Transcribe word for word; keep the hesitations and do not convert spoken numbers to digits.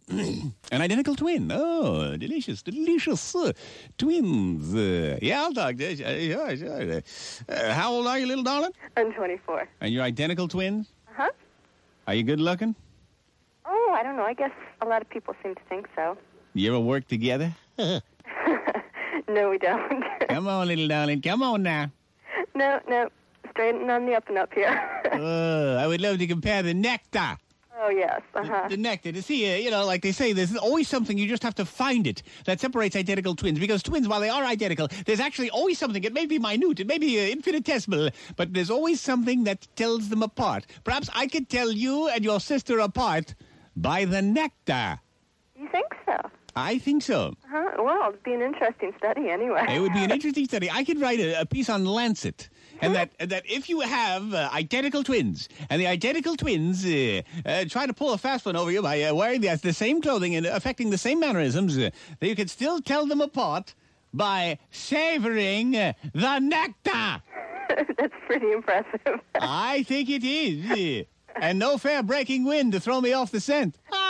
An identical twin. Oh, delicious, delicious. Uh, twins. Uh, yeah, I'll talk to you. Uh, sure, sure. Uh, how old are you, little darling? I'm twenty-four. And you're identical twins? Uh-huh. Are you good looking? Oh, I don't know. I guess a lot of people seem to think so. You ever work together? No, we don't. Come on, little darling. Come on now. No, no. Straight and on the up and up here. uh, I would love to compare the nectar. Oh, yes. Uh-huh. The, the nectar. To see, uh, you know, like they say, there's always something, you just have to find it, that separates identical twins. Because twins, while they are identical, there's actually always something. It may be minute, it may be uh, infinitesimal, but there's always something that tells them apart. Perhaps I could tell you and your sister apart by the nectar. You think so? I think so. Uh-huh. Well, it'd be an interesting study anyway. It would be an interesting study. I could write a, a piece on Lancet. And that and that if you have uh, identical twins, and the identical twins uh, uh, try to pull a fast one over you by uh, wearing the, the same clothing and affecting the same mannerisms, uh, that you can still tell them apart by savoring uh, the nectar. That's pretty impressive. I think it is. Uh, and no fair breaking wind to throw me off the scent.